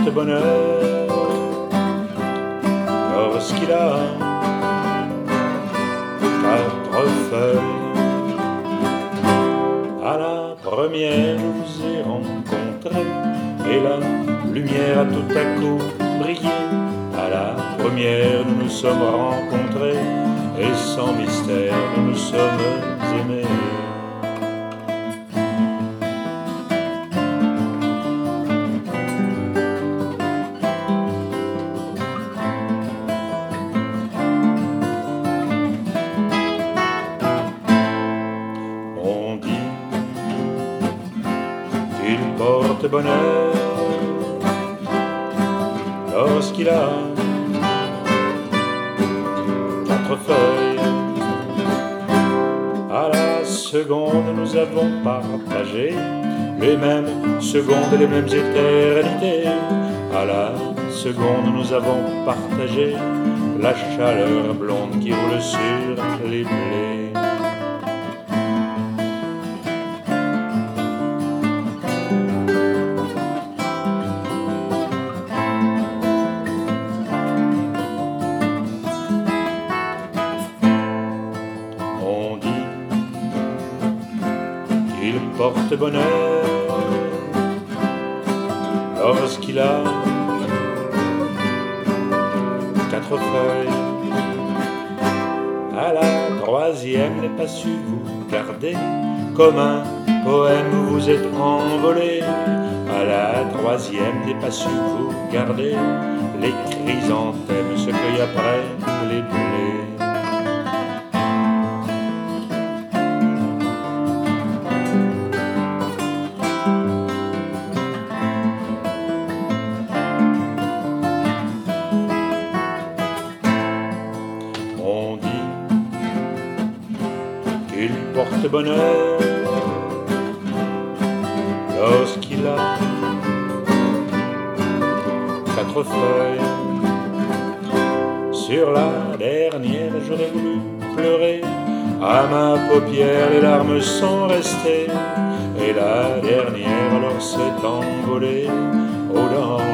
porte bonheur lorsqu'il a 4 feuilles. À la première, je vous ai rencontré et la lumière a tout à coup brillé. À la première, nous nous sommes rencontrés et sans mystère, nous nous sommes aimés. On dit qu'il porte bonheur lorsqu'il a 4 feuilles. À la seconde, nous avons partagé les mêmes secondes et les mêmes éternités. À la seconde, nous avons partagé la chaleur blonde qui roule sur les blés. On dit qu'il porte bonheur lorsqu'il a 4 feuilles. À la troisième, n'ai pas su vous garder. Comme un poème, vous vous êtes envolé. À la troisième, n'ai pas su vous garder. Les chrysanthèmes se cueillent après les blés. On dit qu'il porte bonheur lorsqu'il a 4 feuilles. Sur la dernière, j'aurais voulu pleurer. À ma paupière, les larmes sont restées. Et la dernière alors s'est envolée au loin.